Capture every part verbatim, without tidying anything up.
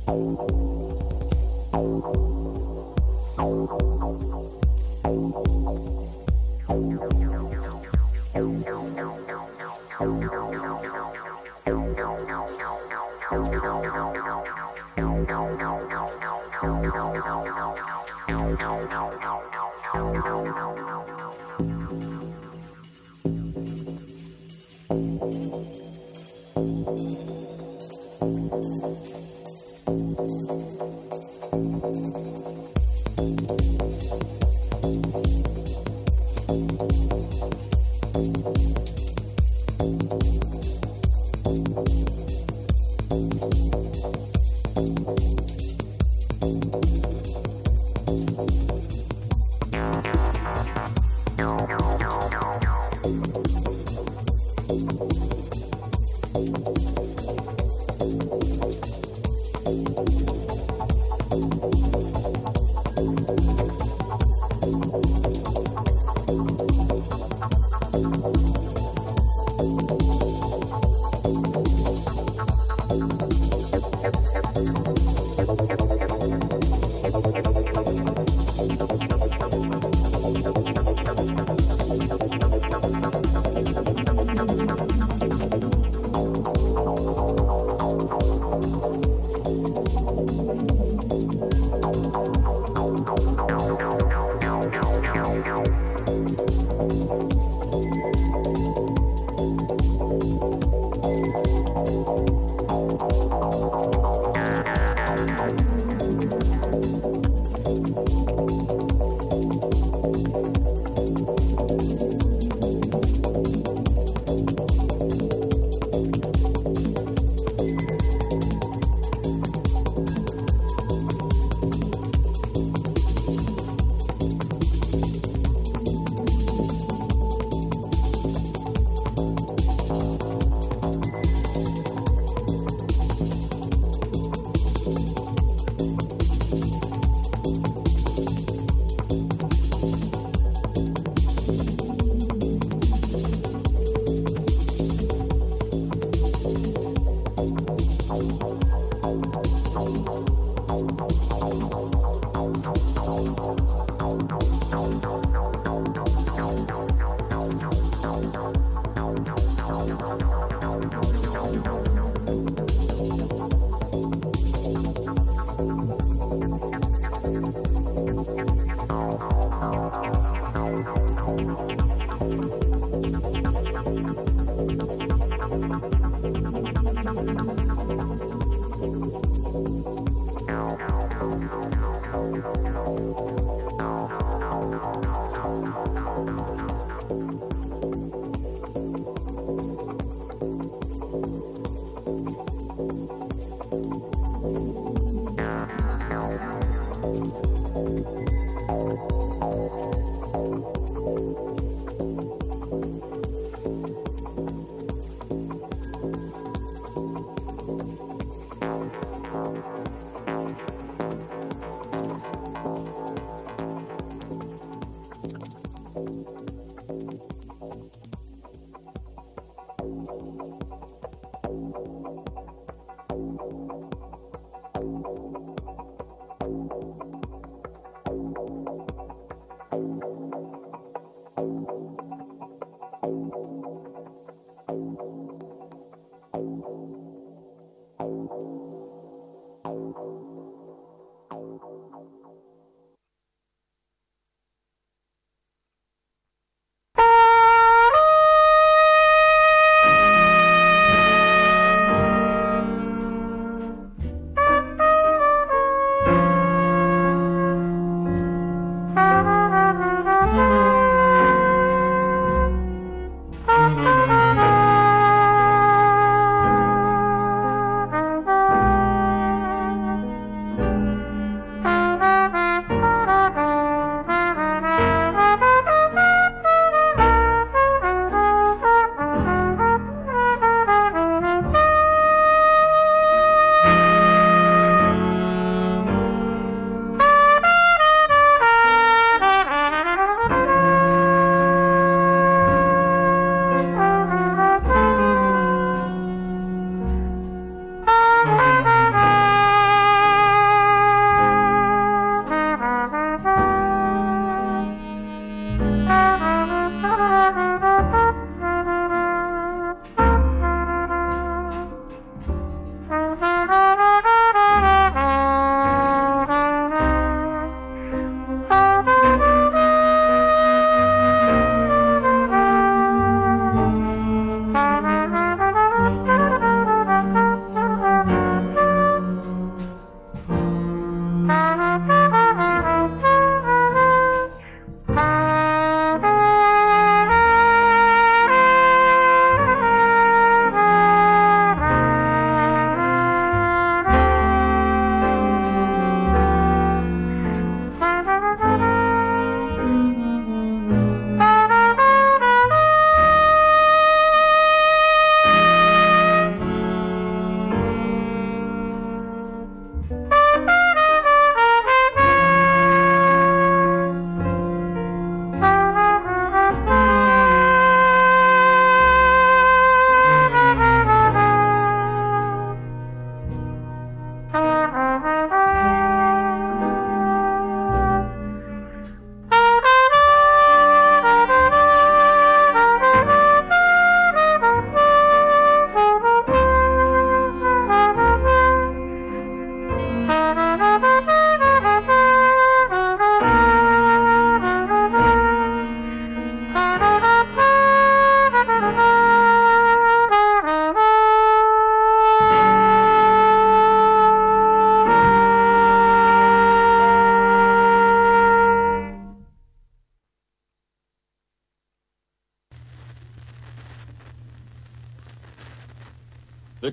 Thank you.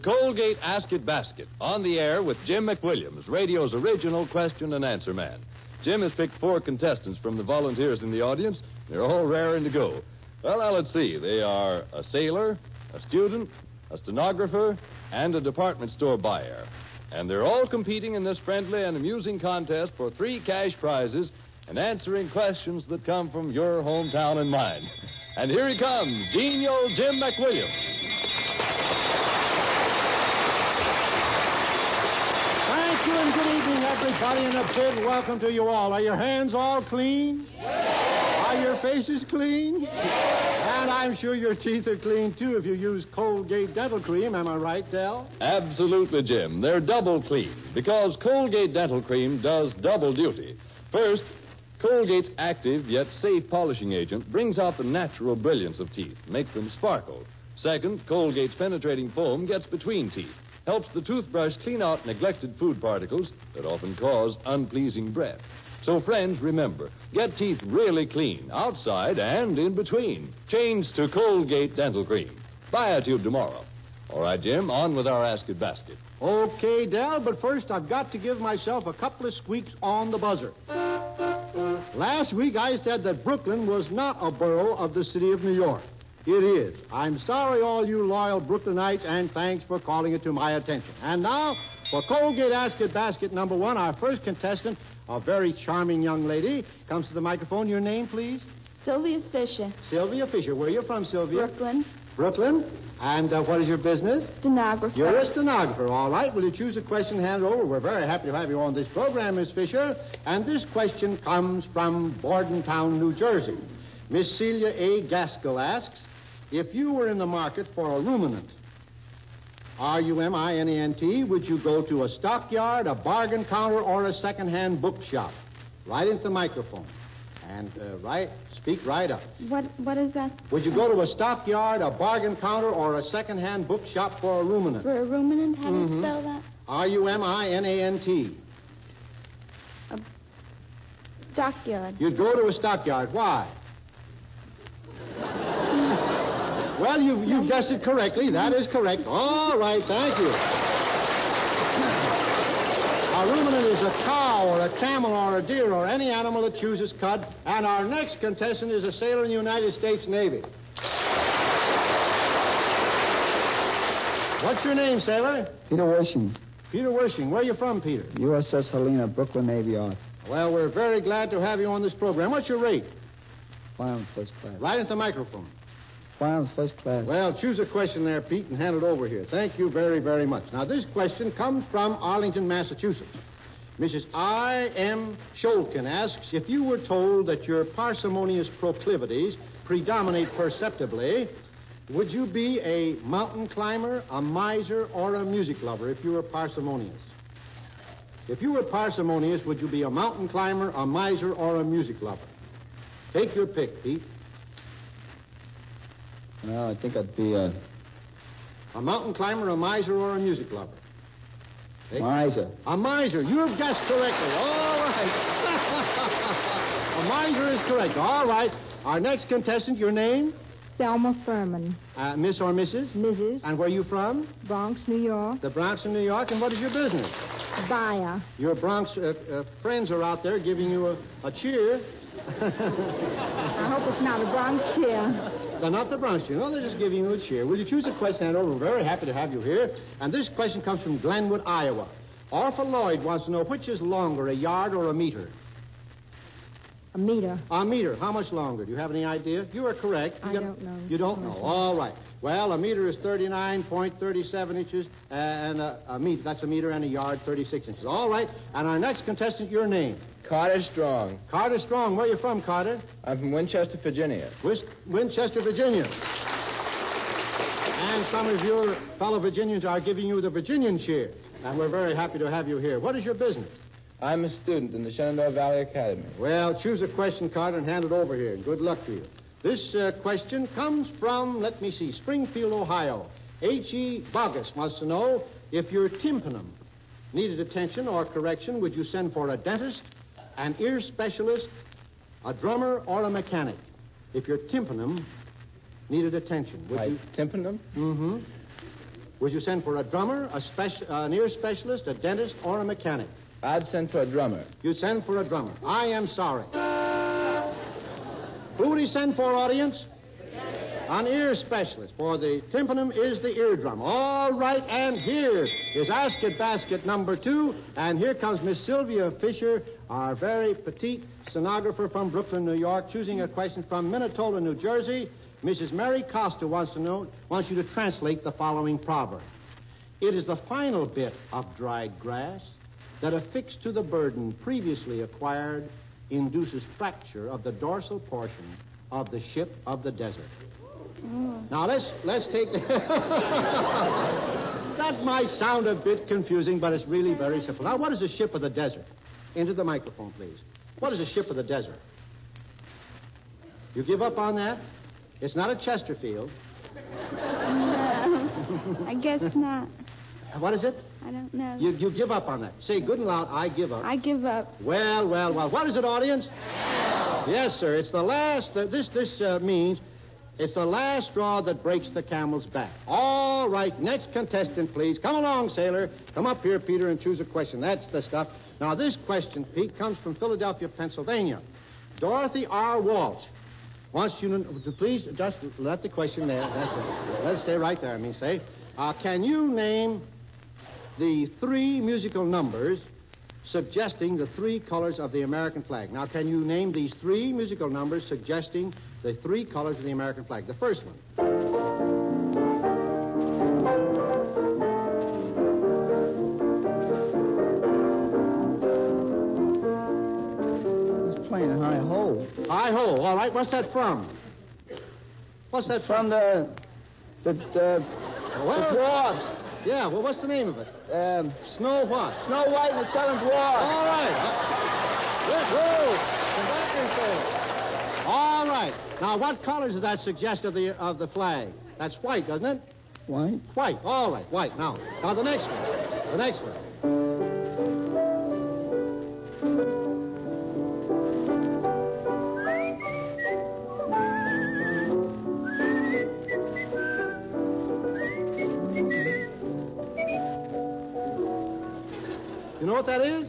Colgate Ask It Basket, on the air with Jim McWilliams, radio's original question and answer man. Jim has picked four contestants from the volunteers in the audience. They're all raring to go. Well, now let's see. They are a sailor, a student, a stenographer, and a department store buyer. And they're all competing in this friendly and amusing contest for three cash prizes and answering questions that come from your hometown and mine. And here he comes, Genial Jim McWilliams. Thank you and good evening, everybody, and a big welcome to you all. Are your hands all clean? Yes. Are your faces clean? Yes. And I'm sure your teeth are clean, too, if you use Colgate Dental Cream. Am I right, Del? Absolutely, Jim. They're double clean because Colgate Dental Cream does double duty. First, Colgate's active yet safe polishing agent brings out the natural brilliance of teeth, makes them sparkle. Second, Colgate's penetrating foam gets between teeth, helps the toothbrush clean out neglected food particles that often cause unpleasing breath. So, friends, remember, get teeth really clean, outside and in between. Change to Colgate Dental Cream. Buy a tube tomorrow. All right, Jim, on with our Ask It Basket. Okay, Del, but first I've got to give myself a couple of squeaks on the buzzer. Last week I said that Brooklyn was not a borough of the city of New York. It is. I'm sorry, all you loyal Brooklynites, and thanks for calling it to my attention. And now, for Colgate Ask It Basket number one, our first contestant, a very charming young lady, comes to the microphone. Your name, please? Sylvia Fisher. Sylvia Fisher. Where are you from, Sylvia? Brooklyn. Brooklyn? And uh, what is your business? Stenographer. You're a stenographer, all right. Will you choose a question and hand it over? We're very happy to have you on this program, Miss Fisher. And this question comes from Bordentown, New Jersey. Miss Celia A. Gaskell asks, if you were in the market for a ruminant, R U M I N A N T, would you go to a stockyard, a bargain counter, or a second-hand bookshop? Right into the microphone. And uh, right, speak right up. What What is that? Would you go to a stockyard, a bargain counter, or a second-hand bookshop for a ruminant? For a ruminant? How do Mm-hmm. you spell that? R U M I N A N T. A stockyard. You'd go to a stockyard. Why? Well, you you guessed it correctly. That is correct. All right, thank you. A ruminant is a cow or a camel or a deer or any animal that chooses cud. And our next contestant is a sailor in the United States Navy. What's your name, sailor? Peter Worshing, Peter Worshing. Where are you from, Peter? U S S Helena, Brooklyn Navy Yard. Well, we're very glad to have you on this program. What's your rate? Fine, first class. Right into the microphone. Fine, first class. Well, choose a question there, Pete, and hand it over here. Thank you very, very much. Now, this question comes from Arlington, Massachusetts. Missus I M. Scholkin asks, if you were told that your parsimonious proclivities predominate perceptibly, would you be a mountain climber, a miser, or a music lover if you were parsimonious? If you were parsimonious, would you be a mountain climber, a miser, or a music lover? Take your pick, Pete. Well, I think I'd be a A mountain climber, a miser, or a music lover? Take miser. A miser. You've guessed correctly. All right. A miser is correct. All right. Our next contestant, your name? Selma Furman. Uh, Miss or Missus? Missus And where are you from? Bronx, New York. The Bronx in New York. And what is your business? Buyer. Your Bronx uh, uh, friends are out there giving you a, a cheer. I hope it's not a Bronx cheer. They're not the Bronx cheer. No, they're just giving you a cheer. Will you choose a question and over? We're very happy to have you here. And this question comes from Glenwood, Iowa. Arthur Lloyd wants to know which is longer, a yard or a meter? A meter. A meter. How much longer? Do you have any idea? You are correct. You I got- don't know. You don't know. All right. Well, a meter is thirty-nine point three seven inches, and a, a meter, that's a meter, and a yard, thirty-six inches. All right. And our next contestant, your name? Carter Strong. Carter Strong. Where are you from, Carter? I'm from Winchester, Virginia. Wis- Winchester, Virginia. And some of your fellow Virginians are giving you the Virginian cheer. And we're very happy to have you here. What is your business? I'm a student in the Shenandoah Valley Academy. Well, choose a question, Carter, and hand it over here. Good luck to you. This uh, question comes from, let me see, Springfield, Ohio. H E. Bogus wants to know if your tympanum needed attention or correction, would you send for a dentist, an ear specialist, a drummer, or a mechanic? If your tympanum needed attention, would My you... tympanum? Mm-hmm. Would you send for a drummer, a speci- uh, an ear specialist, a dentist, or a mechanic? I'd send for a drummer. You'd send for a drummer. I am sorry. Who would he send for, audience? An ear specialist, for the tympanum is the eardrum. All right, and here is Ask It Basket number two, and here comes Miss Sylvia Fisher, our very petite stenographer from Brooklyn, New York, choosing a question from Minnetonka, New Jersey. Missus Mary Costa wants to know, wants you to translate the following proverb. It is the final bit of dried grass that affixed to the burden previously acquired induces fracture of the dorsal portion of the ship of the desert. Mm. Now, let's let's take... The that might sound a bit confusing, but it's really very simple. Now, what is a ship of the desert? Into the microphone, please. What is a ship of the desert? You give up on that? It's not a Chesterfield. No, I guess not. What is it? I don't know. You, you give up on that. Say good and loud, I give up. I give up. Well, well, well. What is it, audience? Yes, sir. It's the last... Uh, this this uh, means it's the last straw that breaks the camel's back. All right. Next contestant, please. Come along, sailor. Come up here, Peter, and choose a question. That's the stuff. Now, this question, Pete, comes from Philadelphia, Pennsylvania. Dorothy R. Walsh wants you to, to please just let the question there. That's it. Let it stay right there, I mean, say. Uh, can you name the three musical numbers suggesting the three colors of the American flag? Now, can you name these three musical numbers suggesting the three colors of the American flag? The first one. He's playing a high ho. High ho. All right. What's that from? What's that From the... the... the... Well, the dwarfs. Yeah, well, what's the name of it? Um, Snow what? Snow White and the Seven Dwarfs. All right. Yes, whoa. Come back and say it. All right. Now, what colors does that suggest of the of the flag? That's white, doesn't it? White. White. All right, white. Now, now the next one. The next one. You know what that is?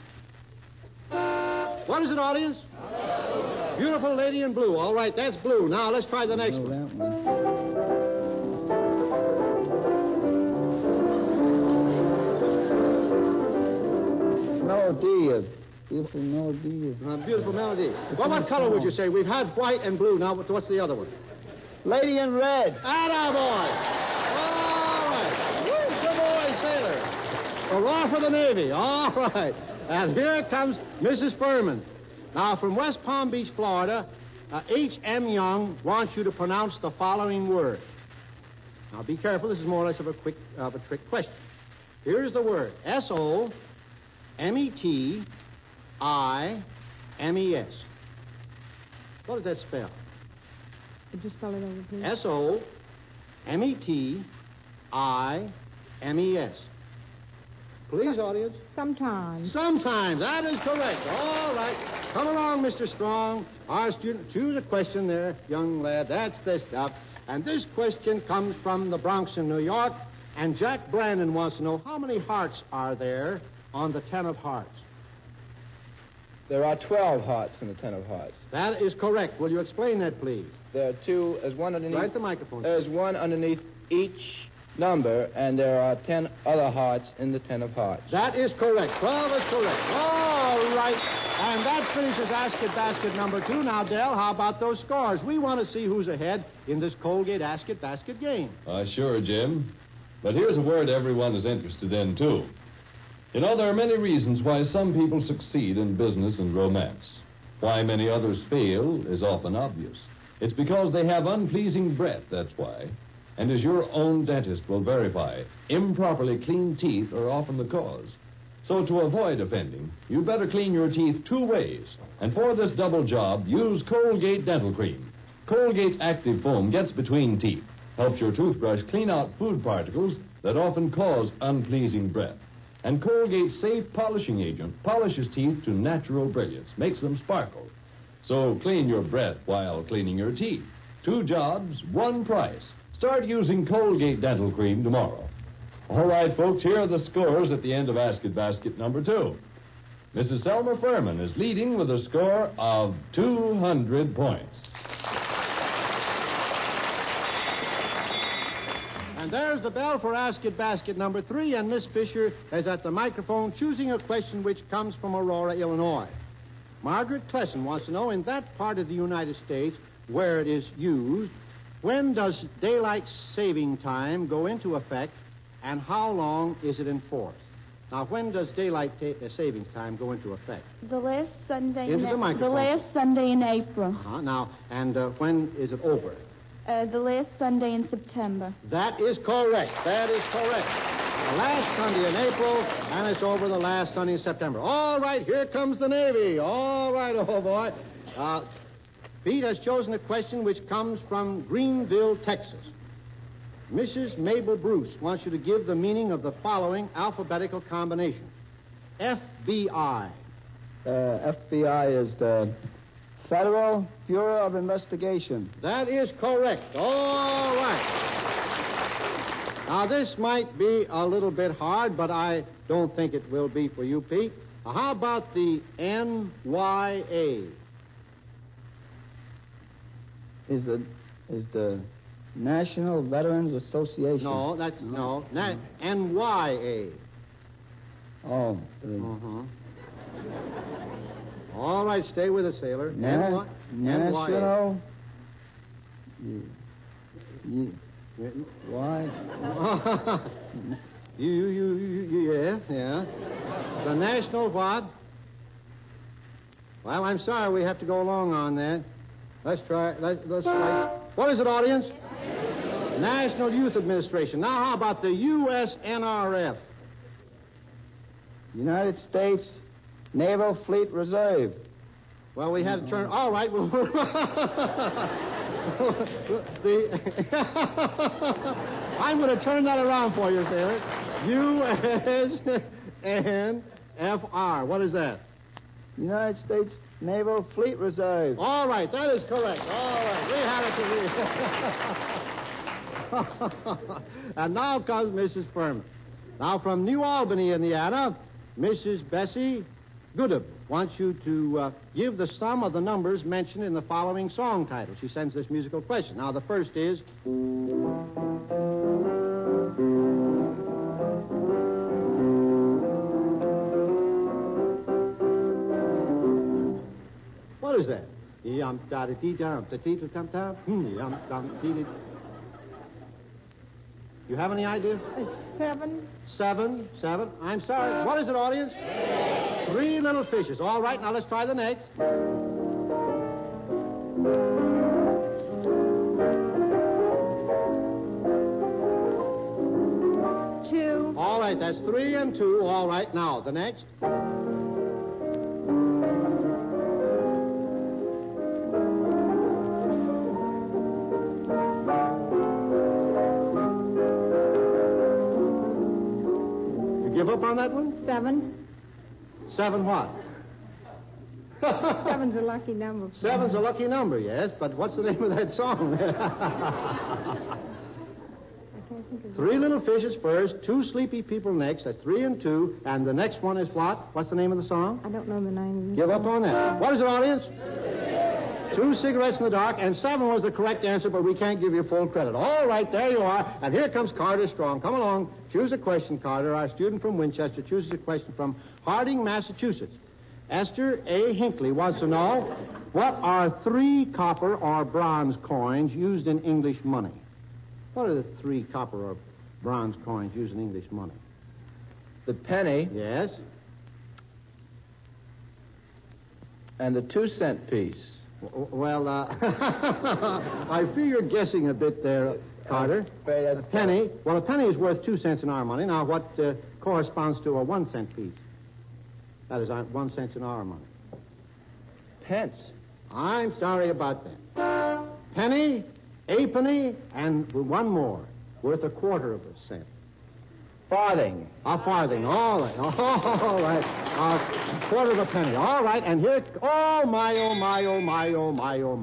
What is it, audience? Beautiful lady in blue. All right, that's blue. Now, let's try the next know one. that one. Melody. A beautiful melody. Uh, beautiful melody. Well, what color would you say? We've had white and blue. Now, what's the other one? Lady in Red. Atta boy. All right. Woo, good boy, sailor. Hurrah for the Navy. All right. And here comes Missus Furman. Now, from West Palm Beach, Florida, uh, H M. Young wants you to pronounce the following word. Now, be careful. This is more or less of a quick, of a trick question. Here's the word. S O M E T I M E S. What does that spell? Could you spell it over, please? S O M E T I M E S. Please, audience. Sometimes. Sometimes. That is correct. All right. Come along, Mister Strong. Our student, choose a question there, young lad. That's the stuff. And this question comes from the Bronx in New York. And Jack Brandon wants to know how many hearts are there on the ten of hearts? There are twelve hearts in the ten of hearts. That is correct. Will you explain that, please? There are two, there's one underneath... Right the microphone. There's one underneath each number, and there are ten other hearts in the ten of hearts. That is correct. twelve is correct. All right. And that finishes Ask It Basket number two. Now, Del, how about those scores? We want to see who's ahead in this Colgate Ask It Basket game. Uh, sure, Jim. But here's a word everyone is interested in, too. You know, there are many reasons why some people succeed in business and romance. Why many others fail is often obvious. It's because they have unpleasing breath, that's why. And as your own dentist will verify, improperly cleaned teeth are often the cause. So to avoid offending, you better clean your teeth two ways. And for this double job, use Colgate Dental Cream. Colgate's active foam gets between teeth, helps your toothbrush clean out food particles that often cause unpleasing breath. And Colgate's safe polishing agent polishes teeth to natural brilliance, makes them sparkle. So clean your breath while cleaning your teeth. Two jobs, one price. Start using Colgate Dental Cream tomorrow. All right, folks, here are the scores at the end of Ask It Basket number two. Missus Selma Furman is leading with a score of two hundred points. And there's the bell for Ask It Basket number three, and Miss Fisher is at the microphone choosing a question which comes from Aurora, Illinois. Margaret Klesson wants to know, in that part of the United States where it is used, when does daylight saving time go into effect, and how long is it enforced? Now, when does daylight ta- uh, savings time go into effect? The last Sunday Into in the microphone. the last Sunday in April. Uh-huh. Now, and uh, when is it over? Uh, the last Sunday in September. That is correct. That is correct. The last Sunday in April, and it's over the last Sunday in September. All right, here comes the Navy. All right, oh boy. Uh, Pete has chosen a question which comes from Greenville, Texas. Missus Mabel Bruce wants you to give the meaning of the following alphabetical combination. F B I. Uh, F B I is the Federal Bureau of Investigation. That is correct. All right. Now, this might be a little bit hard, but I don't think it will be for you, Pete. Now, how about the N Y A? Is the is the National Veterans Association. No, that's no. Na- N Y A. Oh. The Uh-huh. All right, stay with us, sailor. Na- N Y National. Y- y- why? you, you, you, you, yeah, yeah. The national what? Well, I'm sorry we have to go along on that. Let's try. Let's, let's try. What is it, audience? National Youth Administration. Now, how about the U S N R F? United States Naval Fleet Reserve. Well, we had to turn. All right. Well, the I'm going to turn that around for you, sailor. U S N F R. What is that? United States Naval Fleet Reserve. All right, that is correct. All right, we had it to read. And now comes Missus Furman. Now, from New Albany, Indiana, Missus Bessie Goodub wants you to uh, give the sum of the numbers mentioned in the following song title. She sends this musical question. Now, the first is... What is that? Yum da da dee dum da dee da dum dum. Yum dum dee dee. You have any idea? Seven. Seven, seven. I'm sorry. What is it, audience? Three little fishes. All right, now let's try the next. Two. All right, that's three and two. All right, now the next. You give up on that one? Seven. Seven what? Seven's a lucky number. Seven's a lucky number, yes, but what's the name of that song? I can't think of Three little fishes first, two sleepy people next. That's three and two. And the next one is what? What's the name of the song? I don't know the name. Give up on that. What is it, audience? Two cigarettes in the dark, and seven was the correct answer, but we can't give you full credit. All right, there you are. And here comes Carter Strong. Come along. Choose a question, Carter. Our student from Winchester chooses a question from Harding, Massachusetts. Esther A. Hinckley wants to know, what are three copper or bronze coins used in English money? What are the three copper or bronze coins used in English money? The penny Yes? and the two-cent piece. W- Well, uh, I fear you're guessing a bit there, Carter. A Penny. Well, a penny is worth two cents in our money. Now, what uh, corresponds to a one cent piece? That is uh, one cent in our money. Pence. I'm sorry about that. Penny, a penny, and one more, worth a quarter of a cent. Farthing. A farthing. All right. All right. A quarter of a penny. All right. And here. Oh my! Oh my! Oh my! Oh my! Oh my!